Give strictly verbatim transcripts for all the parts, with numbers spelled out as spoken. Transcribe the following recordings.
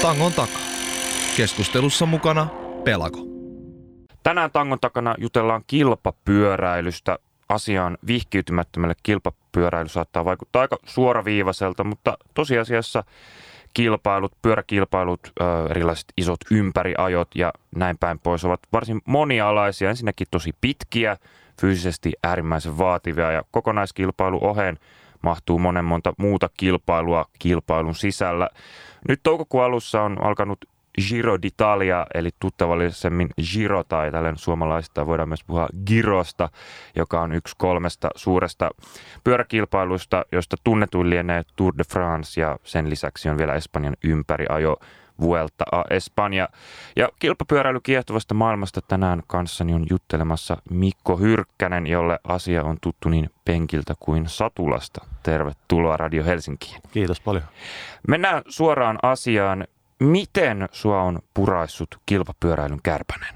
Tangon takaa. Keskustelussa mukana Pelako. Tänään Tangon takana jutellaan kilpapyöräilystä. Asiaan vihkiytymättömälle kilpapyöräily saattaa vaikuttaa aika suoraviivaiselta, mutta tosiasiassa kilpailut, pyöräkilpailut, erilaiset isot ympäriajot ja näin päin pois ovat varsin monialaisia. Ensinnäkin tosi pitkiä, fyysisesti äärimmäisen vaativia ja kokonaiskilpailu oheen mahtuu monen monta muuta kilpailua kilpailun sisällä. Nyt toukokuun alussa on alkanut Giro d'Italia, eli tuttavallisemmin Giro, tai tällainen suomalaista voidaan myös puhua Girosta, joka on yksi kolmesta suuresta pyöräkilpailusta, josta tunnetuin lienee Tour de France, ja sen lisäksi on vielä Espanjan ympäriajo Vuelta a España. Ja kilpapyöräily kiehtovasta maailmasta tänään kanssani on juttelemassa Mikko Hyrkkänen, jolle asia on tuttu niin penkiltä kuin satulasta. Tervetuloa Radio Helsinkiin. Kiitos paljon. Mennään suoraan asiaan. Miten sua on puraissut kilpapyöräilyn kärpänen?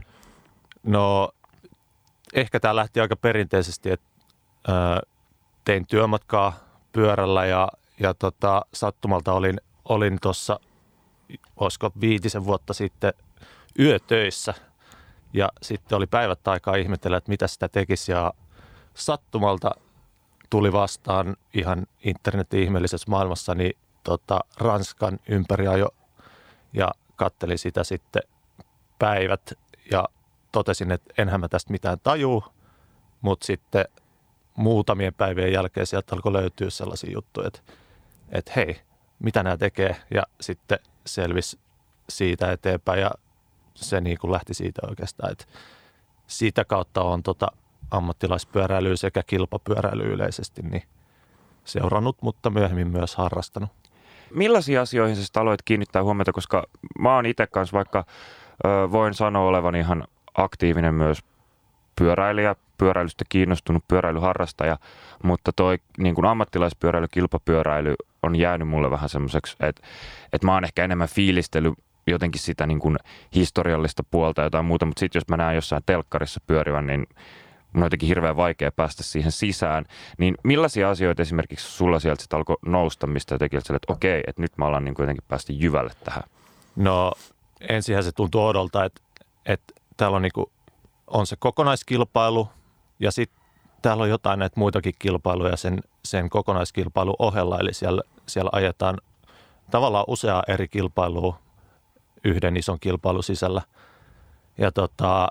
No ehkä tämä lähti aika perinteisesti, että ö, tein työmatkaa pyörällä ja, ja tota, sattumalta olin, olin tuossa, olisiko viitisen vuotta sitten yötöissä ja sitten oli päivät aikaa ihmetellä, että mitä sitä tekisi ja sattumalta tuli vastaan ihan internetin ihmeellisessä maailmassa niin tota, Ranskan ympäriajo. Ja kattelin sitä sitten päivät ja totesin, että enhän mä tästä mitään tajuu, mutta sitten muutamien päivien jälkeen sieltä alkoi löytyä sellaisia juttuja, että, että hei, mitä nämä tekee? Ja sitten selvisi siitä eteenpäin ja se niin kuin lähti siitä oikeastaan, että siitä kautta on tota ammattilaispyöräilyä sekä kilpapyöräilyä yleisesti niin seurannut, mutta myöhemmin myös harrastanut. Millaisiin asioihin sä aloit kiinnittää huomiota, koska mä oon itse kanssa vaikka ö, voin sanoa olevan ihan aktiivinen myös pyöräilijä, pyöräilystä kiinnostunut pyöräilyharrastaja, mutta toi niin kuin ammattilaispyöräily, kilpapyöräily on jäänyt mulle vähän semmoiseksi, että, että mä oon ehkä enemmän fiilistellyt jotenkin sitä niin kuin historiallista puolta ja jotain muuta, mutta sitten jos mä näen jossain telkkarissa pyörivän, niin mun on jotenkin hirveän vaikea päästä siihen sisään. Niin millaisia asioita esimerkiksi sulla sieltä sitten alkoi nousta, mistä jotenkin, että okei, että nyt mä ollaan niin kuin jotenkin päästä jyvälle tähän? No ensinhän se tuntuu odolta, että, että täällä on, niin kuin, on se kokonaiskilpailu ja sitten täällä on jotain näitä muitakin kilpailuja sen, sen kokonaiskilpailun ohella. Eli siellä, siellä ajetaan tavallaan useaa eri kilpailua yhden ison kilpailun sisällä. Ja tota...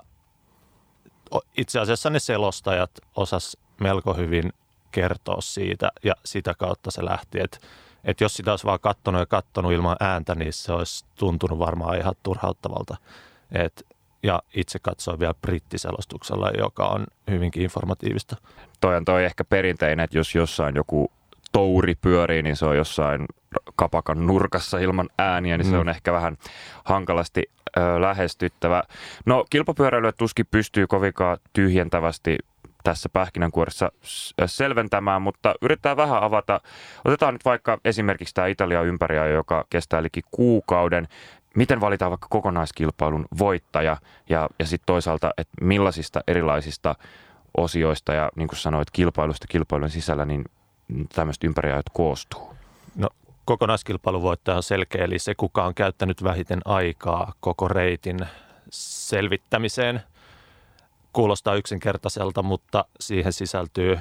Itse asiassa ne selostajat osas melko hyvin kertoa siitä ja sitä kautta se lähti, että, että jos sitä olisi vaan katsonut ja katsonut ilman ääntä, niin se olisi tuntunut varmaan ihan turhauttavalta. Et, ja itse katsoin vielä brittiselostuksella, joka on hyvinkin informatiivista. Toi on toi ehkä perinteinen, että jos jossain joku touri pyörii, niin se on jossain kapakan nurkassa ilman ääniä, niin se on mm. ehkä vähän hankalasti ö, lähestyttävä. No kilpapyöräilyä tuskin pystyy kovinkaan tyhjentävästi tässä pähkinänkuoressa selventämään, mutta yritetään vähän avata. Otetaan nyt vaikka esimerkiksi tämä Italian ympäriajo, joka kestää liki kuukauden. Miten valitaan vaikka kokonaiskilpailun voittaja ja, ja sitten toisaalta, että millaisista erilaisista osioista ja niin kuin sanoit, kilpailusta kilpailun sisällä, niin tämmöistä ympäriajot koostuu? No kokonaiskilpailun voittaja on selkeä, eli se kuka on käyttänyt vähiten aikaa koko reitin selvittämiseen. Kuulostaa yksinkertaiselta, mutta siihen sisältyy,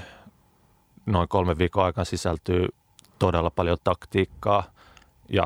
noin kolmen viikon aikana sisältyy todella paljon taktiikkaa ja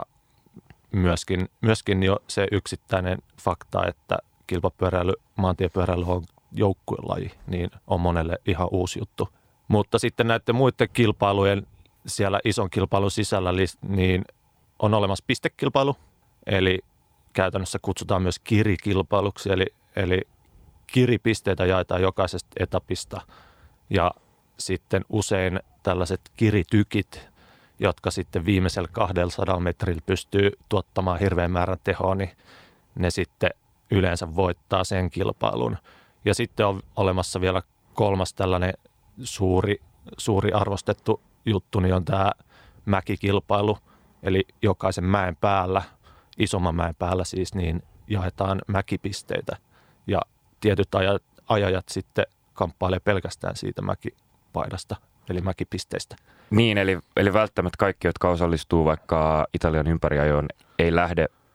myöskin, myöskin jo se yksittäinen fakta, että kilpapyöräily, maantiepyöräily on joukkuelaji, niin on monelle ihan uusi juttu. Mutta sitten näiden muiden kilpailujen siellä ison kilpailun sisällä niin on olemassa pistekilpailu, eli käytännössä kutsutaan myös kirikilpailuksi, eli, eli kiripisteitä jaetaan jokaisesta etapista ja sitten usein tällaiset kiritykit, jotka sitten viimeisellä kaksisataa metrillä pystyy tuottamaan hirveän määrän tehoa, niin ne sitten yleensä voittaa sen kilpailun. Ja sitten on olemassa vielä kolmas tällainen suuri, suuri arvostettu juttu, niin on tämä mäkikilpailu, eli jokaisen mäen päällä, isomman mäen päällä siis, niin jaetaan mäkipisteitä. Ja tietyt ajat, ajajat sitten kamppailee pelkästään siitä mäkipaidasta, eli mäkipisteistä. Niin, eli, eli välttämättä kaikki, jotka osallistuu vaikka Italian ympäriajoon, ei lähde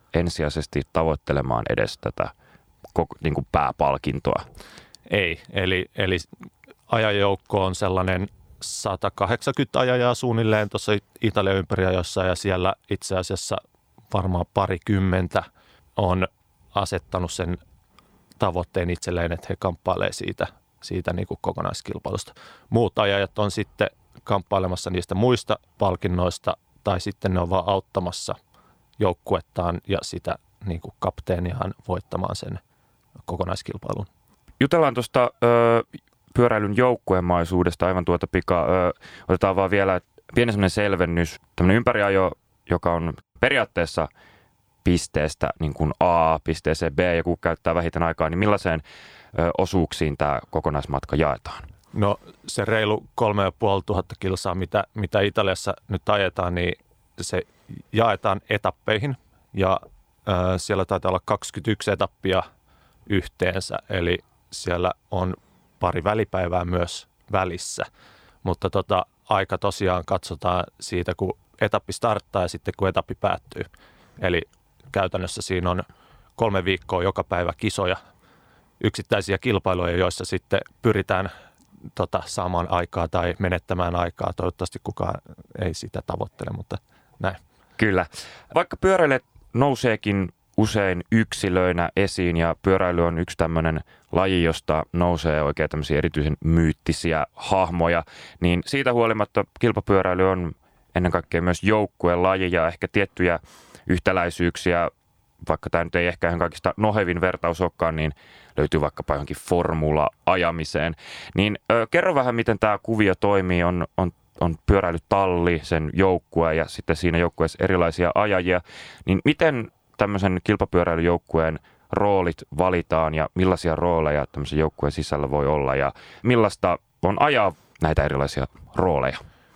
ensisijaisesti tavoittelemaan edes tätä niin kuin pääpalkintoa? Ei, eli, eli ajajoukko on sellainen sata kahdeksankymmentä ajajaa suunnilleen tuossa Italian ympäriajossa ja siellä itse asiassa varmaan parikymmentä on asettanut sen tavoitteen itselleen, että he kamppailee siitä, siitä niin kuin kokonaiskilpailusta. Muut ajajat on sitten kamppailemassa niistä muista palkinnoista tai sitten ne on vaan auttamassa joukkuettaan ja sitä niin kuin kapteeniaan voittamaan sen kokonaiskilpailun. Jutellaan tuosta pyöräilyn joukkuemaisuudesta aivan tuota pikaa. Ö, otetaan vaan vielä pieni semmoinen selvennys. Tämmöinen ympäriajo, joka on periaatteessa pisteestä niin kuin A pisteeseen B ja kun käyttää vähiten aikaa, niin millaiseen ö, osuuksiin tämä kokonaismatka jaetaan? No se reilu kolme ja puoli tuhatta kilsaa, mitä, mitä Italiassa nyt ajetaan, niin se jaetaan etappeihin ja ö, siellä taitaa olla kaksikymmentäyksi etappia yhteensä, eli siellä on pari välipäivää myös välissä, mutta tota, aika tosiaan katsotaan siitä, kun etappi starttaa ja sitten kun etappi päättyy. Eli käytännössä siinä on kolme viikkoa joka päivä kisoja, yksittäisiä kilpailuja, joissa sitten pyritään tota, saamaan aikaa tai menettämään aikaa. Toivottavasti kukaan ei sitä tavoittele, mutta näin. Kyllä. Vaikka pyöräilijät nouseekin usein yksilöinä esiin ja pyöräily on yksi tämmöinen laji, josta nousee oikein tämmöisiä erityisen myyttisiä hahmoja, niin siitä huolimatta kilpapyöräily on ennen kaikkea myös joukkueen laji ja ehkä tiettyjä yhtäläisyyksiä, vaikka tämä nyt ei ehkä ihan kaikista nohevin vertaus olekaan, niin löytyy vaikkapa johonkin formula-ajamiseen. Niin ö, kerro vähän, miten tämä kuvio toimii, on, on, on pyöräilytalli, sen joukkue ja sitten siinä joukkueessa erilaisia ajajia, niin miten tämmöisen kilpapyöräilyjoukkueen roolit valitaan ja millaisia rooleja tämmöisen joukkueen sisällä voi olla ja millaista on ajaa näitä erilaisia rooleja?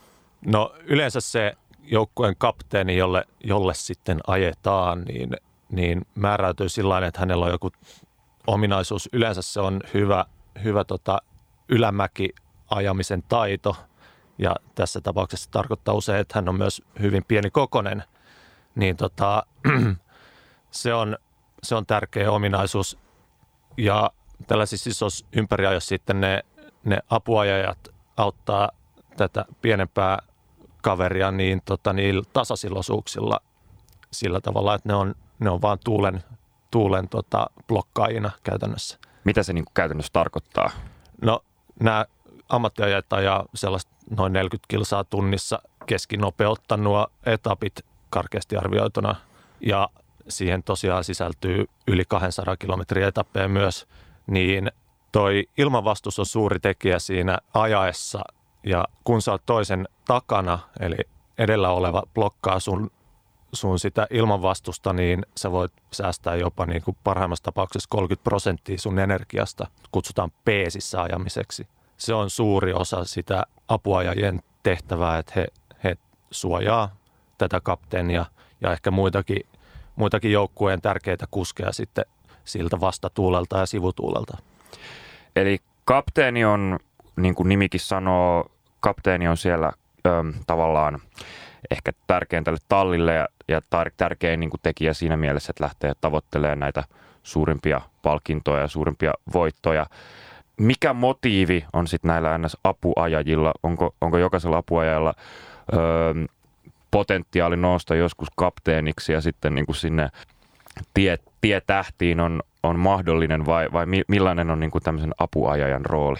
No yleensä se joukkueen kapteeni, jolle, jolle sitten ajetaan, niin, niin määräytyy sillain, että hänellä on joku ominaisuus. Yleensä se on hyvä, hyvä tota, ylämäki ajamisen taito ja tässä tapauksessa tarkoittaa usein, että hän on myös hyvin pieni kokonen, niin tota, se, on, se on tärkeä ominaisuus. Ja tällaisissa isossa ympäriajoissa sitten ne, ne apuajajat auttaa tätä pienempää kaveria niin tota, niillä tasaisilla osuuksilla sillä tavalla, että ne on, ne on vaan tuulen, tuulen tota, blokkaajina käytännössä. Mitä se niin kuin käytännössä tarkoittaa? No nämä ammattiajat ajaa sellaista noin neljäkymmentä kilsaa tunnissa keskinopeutta nuo etapit karkeasti arvioituna ja siihen tosiaan sisältyy yli kaksisataa kilometriä etappeja myös, niin toi ilmanvastus on suuri tekijä siinä ajaessa ja kun sä oot toisen takana, eli edellä oleva blokkaa sun, sun sitä ilmanvastusta, niin sä voit säästää jopa niin kuin parhaimmassa tapauksessa kolmekymmentä prosenttia sun energiasta, kutsutaan peesissä ajamiseksi. Se on suuri osa sitä apuajajien tehtävää, että he, he suojaa tätä kapteenia ja ehkä muitakin, muitakin joukkueen tärkeitä kuskeja sitten siltä vastatuulelta ja sivutuulelta. Eli kapteeni on, niin kuin nimikin sanoo, kapteeni on siellä ö, tavallaan ehkä tärkein tälle tallille ja, ja tärkein niin kuin tekijä siinä mielessä, että lähtee tavoittelemaan näitä suurimpia palkintoja ja suurimpia voittoja. Mikä motiivi on sitten näillä N S-apuajajilla? Onko, onko jokaisella apuajalla ö, potentiaali nousta joskus kapteeniksi ja sitten niin kuin sinne tie, tietähtiin on, on mahdollinen vai, vai millainen on niin kuin tämmöisen apuajajan rooli?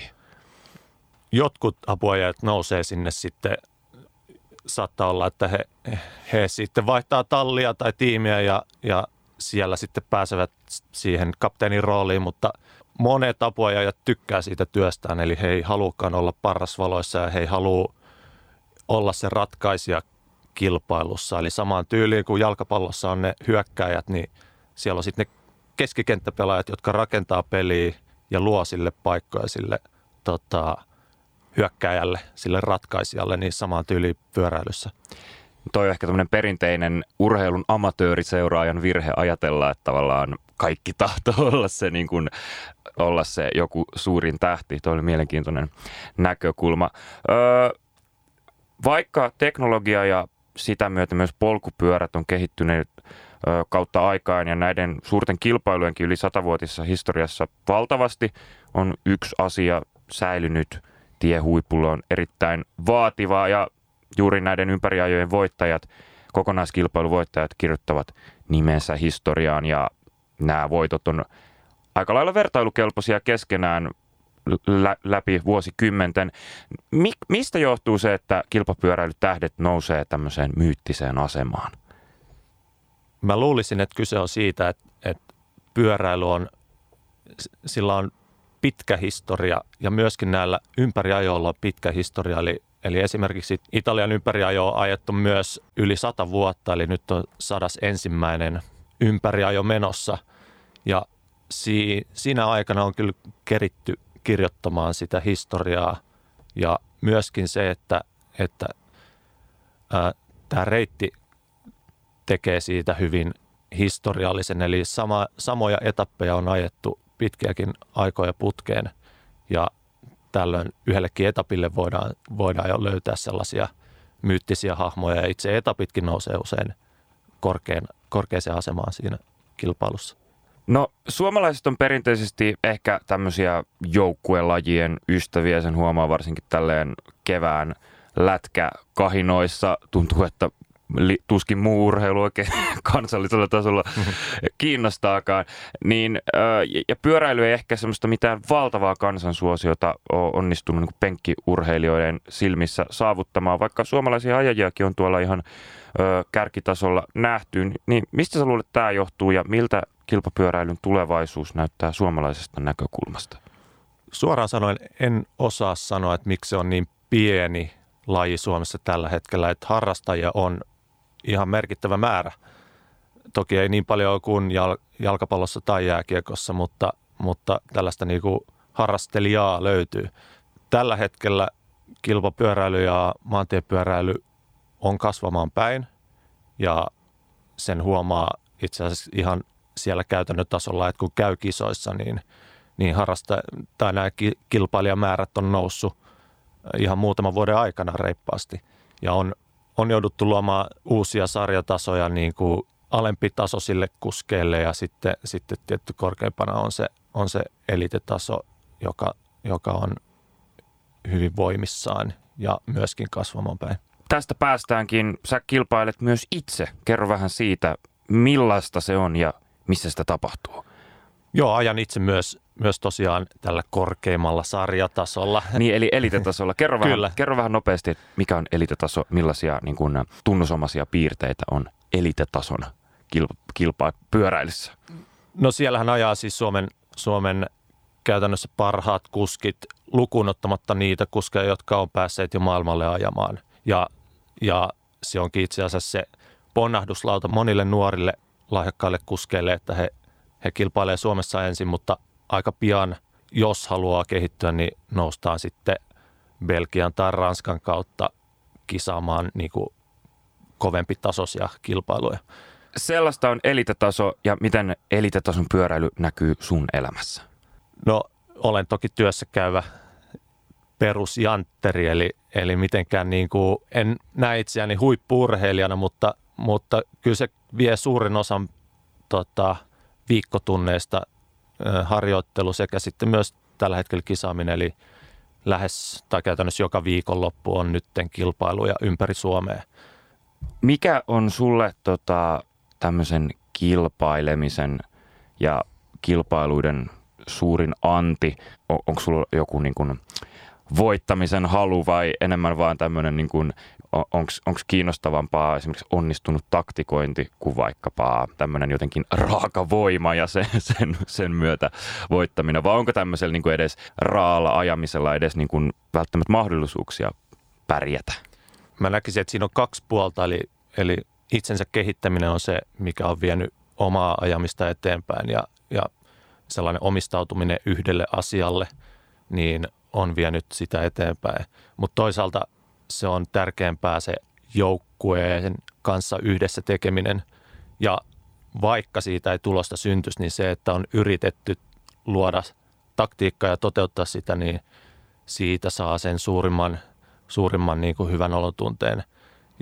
Jotkut apuajat nousee sinne sitten, saattaa olla, että he, he sitten vaihtaa tallia tai tiimiä ja, ja siellä sitten pääsevät siihen kapteenin rooliin, mutta monet apuajat tykkää siitä työstään, eli he ei halukaan olla parrasvaloissa ja he ei halua olla se ratkaisija kilpailussa. Eli samaan tyyliin kuin jalkapallossa on ne hyökkääjät, niin siellä on sitten ne keskikenttäpelaajat, jotka rakentaa peliä ja luo sille paikkoja sille tota, hyökkääjälle, sille ratkaisijalle, niin samaan tyyliin pyöräilyssä. Toi on ehkä tämmöinen perinteinen urheilun amatööriseuraajan virhe ajatella, että tavallaan kaikki tahtoo olla se, niin kuin, olla se joku suurin tähti. Toi oli mielenkiintoinen näkökulma. Öö, vaikka teknologia ja sitä myötä myös polkupyörät on kehittyneet kautta aikaan ja näiden suurten kilpailujenkin yli satavuotisessa historiassa valtavasti on yksi asia säilynyt. Tiehuipulla on erittäin vaativa ja juuri näiden ympäriajojen voittajat, kokonaiskilpailuvoittajat kirjoittavat nimensä historiaan ja nämä voitot on aika lailla vertailukelpoisia keskenään lä- läpi vuosikymmenten. Mi- mistä johtuu se, että kilpapyöräilytähdet nousee tämmöiseen myyttiseen asemaan? Mä luulisin, että kyse on siitä, että, että pyöräily on, sillä on pitkä historia ja myöskin näillä ympäriajoilla on pitkä historia. Eli, eli esimerkiksi Italian ympäriajo on ajettu myös yli sata vuotta, eli nyt on sadas ensimmäinen ympäriajo menossa. Ja si, siinä aikana on kyllä keritty kirjoittamaan sitä historiaa ja myöskin se, että, että tämä reitti tekee siitä hyvin historiallisen. Eli sama, samoja etappeja on ajettu pitkiäkin aikoja putkeen ja tällöin yhdellekin etapille voidaan, voidaan jo löytää sellaisia myyttisiä hahmoja ja itse etapitkin nousee usein korkean, korkeaseen asemaan siinä kilpailussa. No suomalaiset on perinteisesti ehkä tämmöisiä joukkuelajien ystäviä, sen huomaa varsinkin tälleen kevään lätkäkahinoissa. Tuntuu, että tuskin muu urheilu oikein kansallisella tasolla kiinnostaakaan. Niin, ja pyöräily ei ehkä semmoista mitään valtavaa kansansuosiota ole onnistunut niin kuin penkkiurheilijoiden silmissä saavuttamaan, vaikka suomalaisia ajajiakin on tuolla ihan ö, kärkitasolla nähty. Niin mistä sä luulet, että tämä johtuu ja miltä kilpapyöräilyn tulevaisuus näyttää suomalaisesta näkökulmasta? Suoraan sanoen en osaa sanoa, että miksi se on niin pieni laji Suomessa tällä hetkellä, että harrastajia on ihan merkittävä määrä. Toki ei niin paljon kuin jalkapallossa tai jääkiekossa, mutta, mutta tällaista niin kuin harrastelijaa löytyy. Tällä hetkellä kilpapyöräily ja maantiepyöräily on kasvamaan päin ja sen huomaa itse asiassa ihan siellä käytännön tasolla, että kun käy kisoissa, niin, niin harrasta, tai nämä kilpailijamäärät on noussut ihan muutaman vuoden aikana reippaasti ja on On jouduttu luomaan uusia sarjatasoja niin kuin alempitasoisille kuskeille ja sitten, sitten tietty korkeimpana on se, on se elitetaso, joka, joka on hyvin voimissaan ja myöskin kasvamaan päin. Tästä päästäänkin. Sä kilpailet myös itse. Kerro vähän siitä, millaista se on ja missä sitä tapahtuu. Joo, ajan itse myös, myös tosiaan tällä korkeimmalla sarjatasolla. Niin, eli elitetasolla. Kerro vähän, kerro vähän nopeasti, että mikä on elitetaso, millaisia niin kuin, tunnusomaisia piirteitä on elitetason kilpa, kilpaa pyöräilyssä? No siellähän ajaa siis Suomen, Suomen käytännössä parhaat kuskit, lukuun ottamatta niitä kuskeja, jotka on päässeet jo maailmalle ajamaan. Ja, ja se onkin itse asiassa se ponnahduslauta monille nuorille lahjakkaille kuskeille, että he He kilpailee Suomessa ensin, mutta aika pian, jos haluaa kehittyä, niin noustaan sitten Belgian tai Ranskan kautta kisaamaan niin kuin kovempi tasoisia kilpailuja. Sellaista on elitetaso ja miten elitetason pyöräily näkyy sun elämässä? No olen toki työssä käyvä perusjantteri, eli, eli mitenkään niin kuin, en näe itseäni huippu-urheilijana, mutta, mutta kyllä se vie suurin osan tota, viikkotunneista harjoittelu sekä sitten myös tällä hetkellä kisaaminen, eli lähes tai käytännössä joka viikonloppu on nytten kilpailuja ympäri Suomea. Mikä on sulle tota, tämmöisen kilpailemisen ja kilpailuiden suurin anti? On, onko sulla joku niin kuin voittamisen halu vai enemmän vaan tämmöinen, niin kuin, onko kiinnostavampaa esimerkiksi onnistunut taktikointi kuin vaikkapa tämmöinen jotenkin raaka voima ja sen, sen, sen myötä voittaminen? Vai onko tämmöisellä niin kuin edes raalla ajamisella edes niin kuin välttämättä mahdollisuuksia pärjätä? Mä näkisin, että siinä on kaksi puolta, eli, eli itsensä kehittäminen on se, mikä on vienyt omaa ajamista eteenpäin ja, ja sellainen omistautuminen yhdelle asialle, niin on vienyt sitä eteenpäin. Mutta toisaalta se on tärkeämpää se joukkueen kanssa yhdessä tekeminen. Ja vaikka siitä ei tulosta syntyisi, niin se, että on yritetty luoda taktiikkaa ja toteuttaa sitä, niin siitä saa sen suurimman, suurimman niin kuin hyvän olotunteen.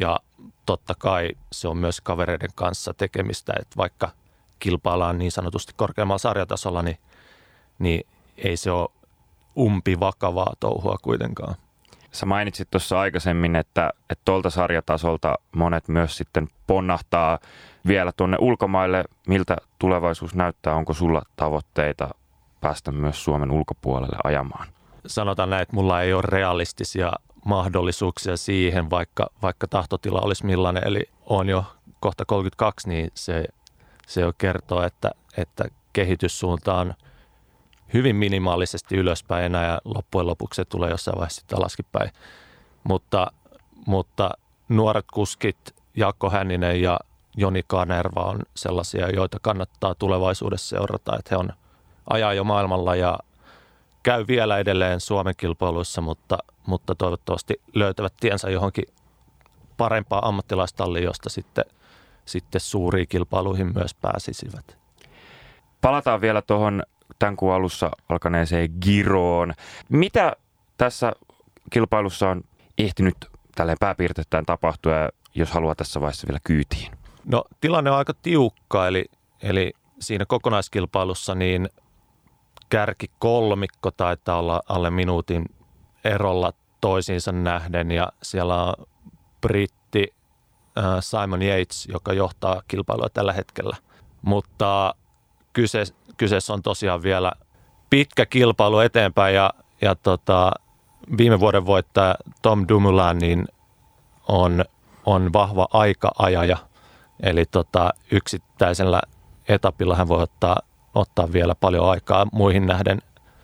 Ja totta kai se on myös kavereiden kanssa tekemistä, että vaikka kilpaillaan niin sanotusti korkeammalla sarjatasolla, niin, niin ei se ole umpi vakavaa touhua kuitenkaan. Sä mainitsit tuossa aikaisemmin, että tuolta sarjatasolta monet myös sitten ponnahtaa vielä tuonne ulkomaille. Miltä tulevaisuus näyttää? Onko sulla tavoitteita päästä myös Suomen ulkopuolelle ajamaan? Sanotaan näin, että mulla ei ole realistisia mahdollisuuksia siihen, vaikka, vaikka tahtotila olisi millainen. Eli on jo kohta kolmekymmentäkaksi, niin se, se jo kertoo, että, että kehityssuunta on hyvin minimaalisesti ylöspäin enää ja loppujen lopuksi se tulee jossain vaiheessa sitten alaskinpäin. Mutta, mutta nuoret kuskit, Jaakko Hänninen ja Joni Kanerva on sellaisia, joita kannattaa tulevaisuudessa seurata. Että he on ajaa jo maailmalla ja käy vielä edelleen Suomen kilpailuissa, mutta, mutta toivottavasti löytävät tiensä johonkin parempaan ammattilaistalliin, josta sitten, sitten suuriin kilpailuihin myös pääsisivät. Palataan vielä tuohon tämän kuun alussa alkaneeseen Giroon. Mitä tässä kilpailussa on ehtinyt tälleen pääpiirteittäin tapahtua, jos haluaa tässä vaiheessa vielä kyytiin? No tilanne on aika tiukka, eli, eli siinä kokonaiskilpailussa niin kärki kolmikko taitaa olla alle minuutin erolla toisiinsa nähden ja siellä on britti äh, Simon Yates, joka johtaa kilpailua tällä hetkellä. Mutta kyse, kyseessä on tosiaan vielä pitkä kilpailu eteenpäin ja, ja tota, viime vuoden voittaja Tom Dumoulin niin on, on vahva aika-ajaja. Eli tota, yksittäisellä etapilla hän voi ottaa, ottaa vielä paljon aikaa muihin nähden,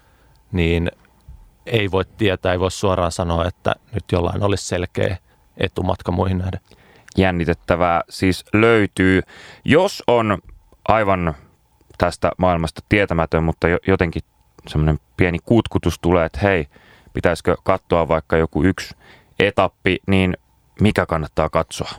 niin ei voi tietää, ei voi suoraan sanoa, että nyt jollain olisi selkeä etumatka muihin nähden. Jännitettävää siis löytyy. Jos on aivan tästä maailmasta tietämätön, mutta jotenkin semmoinen pieni kutkutus tulee, että hei, pitäisikö katsoa vaikka joku yksi etappi, niin mikä kannattaa katsoa?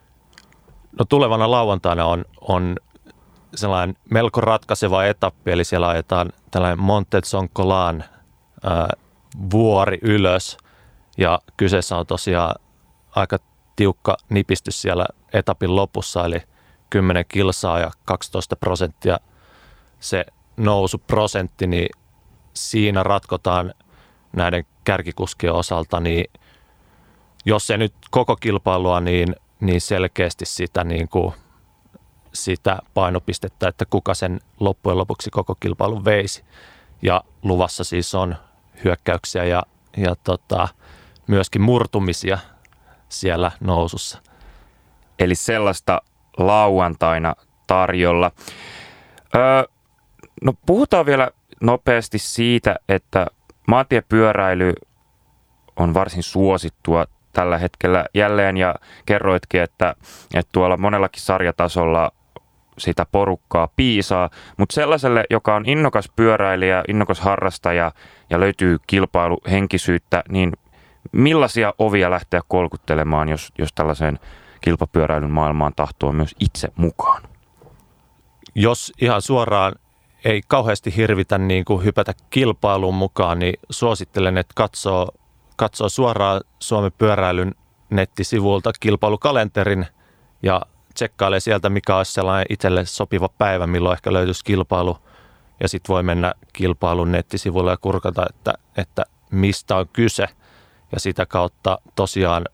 No tulevana lauantaina on, on sellainen melko ratkaiseva etappi, eli siellä ajetaan tällainen Monte Zoncolan ää, vuori ylös, ja kyseessä on tosiaan aika tiukka nipistys siellä etapin lopussa, eli kymmenen kilsaa ja kaksitoista prosenttia se nousuprosentti, niin siinä ratkotaan näiden kärkikuskien osalta, niin jos se nyt koko kilpailua, niin, niin selkeästi sitä, niin kuin, sitä painopistettä, että kuka sen loppujen lopuksi koko kilpailun veisi. Ja luvassa siis on hyökkäyksiä ja, ja tota, myöskin murtumisia siellä nousussa. Eli sellaista lauantaina tarjolla. Öö, no puhutaan vielä nopeasti siitä, että maantiepyöräily on varsin suosittua tällä hetkellä jälleen ja kerroitkin, että, että tuolla monellakin sarjatasolla sitä porukkaa piisaa, mutta sellaiselle, joka on innokas pyöräilijä, innokas harrastaja ja löytyy kilpailuhenkisyyttä, niin millaisia ovia lähteä kolkuttelemaan, jos, jos tällaiseen kilpapyöräilyn maailmaan tahtoo myös itse mukaan? Jos ihan suoraan ei kauheasti hirvitä niin kuin hypätä kilpailuun mukaan, niin suosittelen, että katsoo, katsoo suoraan Suomen pyöräilyn nettisivuilta kilpailukalenterin ja tsekkailee sieltä, mikä olisi sellainen itselle sopiva päivä, milloin ehkä löytyisi kilpailu. Ja sitten voi mennä kilpailun nettisivuille ja kurkata, että, että mistä on kyse. Ja sitä kautta tosiaan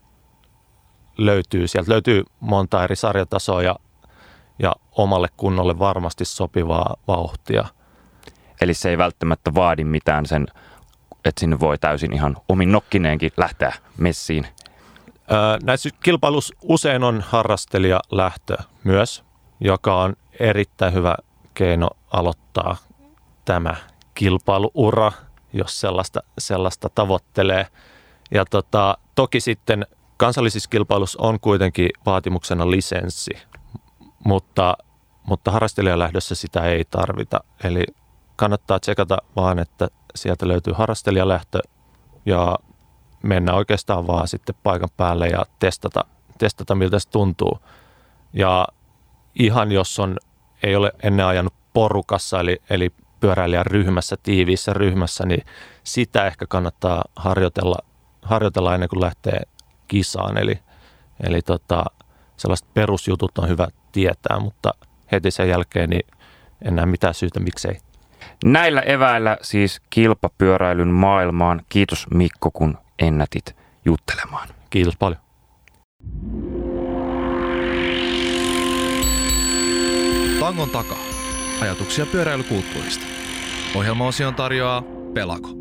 löytyy, sieltä löytyy monta eri sarjatasoa ja, ja omalle kunnolle varmasti sopivaa vauhtia. Eli se ei välttämättä vaadi mitään sen, että sinne voi täysin ihan omin nokkineenkin lähteä messiin. Näissä kilpailussa usein on harrastelijalähtö myös, joka on erittäin hyvä keino aloittaa tämä kilpailuura, jos sellaista, sellaista tavoittelee. Ja tota, toki sitten kansallisissa kilpailussa on kuitenkin vaatimuksena lisenssi, mutta, mutta harrastelijalähdössä sitä ei tarvita. Eli kannattaa tsekata vaan, että sieltä löytyy harrastelijalähtö ja mennä oikeastaan vaan sitten paikan päälle ja testata, testata miltä se tuntuu. Ja ihan jos on, ei ole ennen ajanut porukassa, eli, eli pyöräilijän ryhmässä, tiiviissä ryhmässä, niin sitä ehkä kannattaa harjoitella, harjoitella ennen kuin lähtee kisaan. Eli, Eli tota, sellaiset perusjutut on hyvä tietää, mutta heti sen jälkeen niin en näe mitään syytä, miksei. Näillä eväillä siis kilpapyöräilyn maailmaan. Kiitos Mikko, kun ennätit juttelemaan. Kiitos paljon. Tangon takaa. Ajatuksia pyöräilykulttuurista. Ohjelmaosion tarjoaa Pelako.